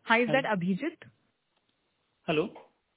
Hi, is Hello. that Abhijit? Hello.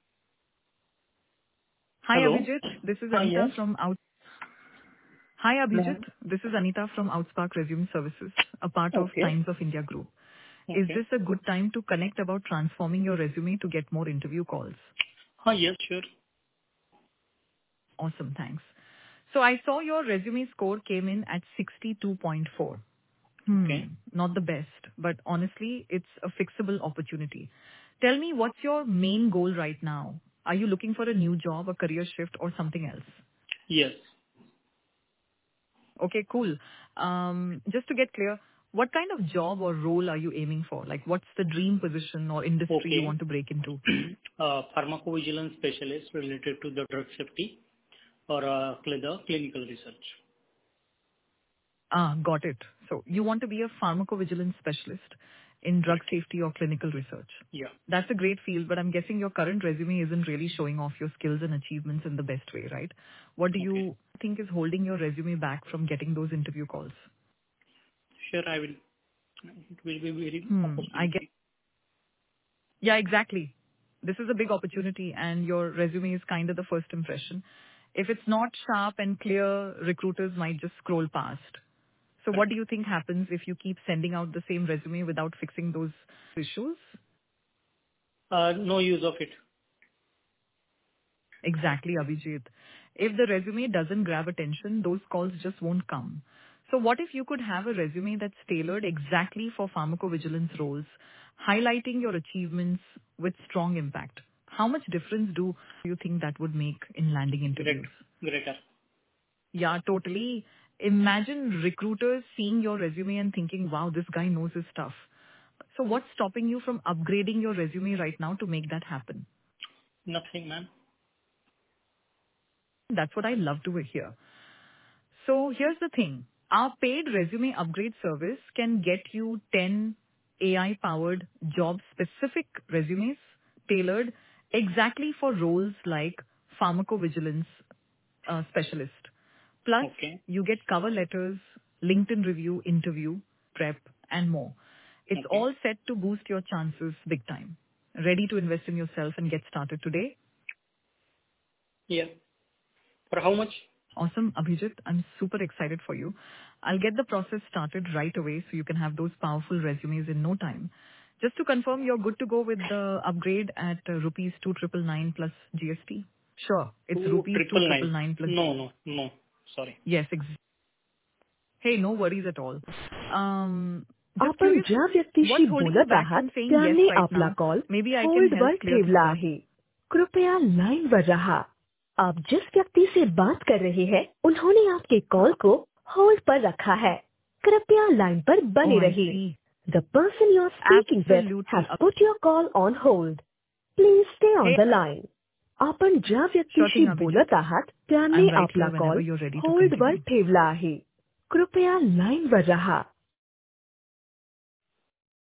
Hi, Hello. Abhijit. This is Yes. Anita from Out. Hi, Abhijit. No. This is Anita from Outspark Resume Services, a part of Okay. Times of India Group. Is Okay. this a good time to connect about transforming your resume to get more interview calls? Yes, sure. Awesome, thanks. So I saw your resume score came in at 62.4. Okay. Not the best, but honestly, it's a fixable opportunity. Tell me, what's your main goal right now? Are you looking for a new job, a career shift, or something else? Yes. Okay, cool. Just to get clear, what kind of job or role are you aiming for? Like, what's the dream position or industry you Okay. want to break into? Pharmacovigilance specialist related to the drug safety or the clinical research. Got it. So you want to be a pharmacovigilance specialist in drug Correct. safety or clinical research. Yeah. That's a great field, but I'm guessing your current resume isn't really showing off your skills and achievements in the best way, right? What do Okay. you think is holding your resume back from getting those interview calls? Sure, I will. It will be very I get. opportunity. Yeah, exactly. This is a big opportunity and your resume is kind of the first impression. If it's not sharp and clear, recruiters might just scroll past. So what Correct. do you think happens if you keep sending out the same resume without fixing those issues? No use of it. Exactly, Abhijit. If the resume doesn't grab attention, those calls just won't come. So what if you could have a resume that's tailored exactly for pharmacovigilance roles, highlighting your achievements with strong impact? How much difference do you think that would make in landing Great. interviews? Greater. Yeah, totally. Imagine recruiters seeing your resume and thinking, wow, this guy knows his stuff. So what's stopping you from upgrading your resume right now to make that happen? Nothing, man. That's what I love to hear. So here's the thing. Our paid resume upgrade service can get you 10 AI-powered job-specific resumes tailored exactly for roles like pharmacovigilance specialist. Plus, Okay. you get cover letters, LinkedIn review, interview, prep, and more. It's Okay. all set to boost your chances big time. Ready to invest in yourself and get started today? Yeah. For how much? Awesome, Abhijit. I'm super excited for you. I'll get the process started right away so you can have those powerful resumes in no time. Just to confirm, you're good to go with the upgrade at rupees 2,999 plus GST? Sure. It's Two rupees triple nine. 2,999 plus. No, no, no. Sorry. Yes. Hey, no worries at all. Just आपण curious, ज्या what's व्यक्तीशी holding you बोलत back आहात from saying yes त्याने right आपला now? Call Maybe I can help होल्डवर clear ठेवला things up. आहे. कृपया लाइनवर रहा. आप जिस व्यक्ति से बात कर रहे हैं उन्होंने आपके कॉल को होल्ड पर रखा है. कृपया लाइन पर Oh, बने I रहिए. see. The person you are speaking with Absolutely. has put your call on hold. Please stay on Hey, the line. आपण ज्या sure व्यक्तीशी thing, Abhijit. बोलत आहात त्याने I'm right आपला here whenever call you're ready to होल्डवर continue. ठेवला आहे. कृपया लाइनवर रहा.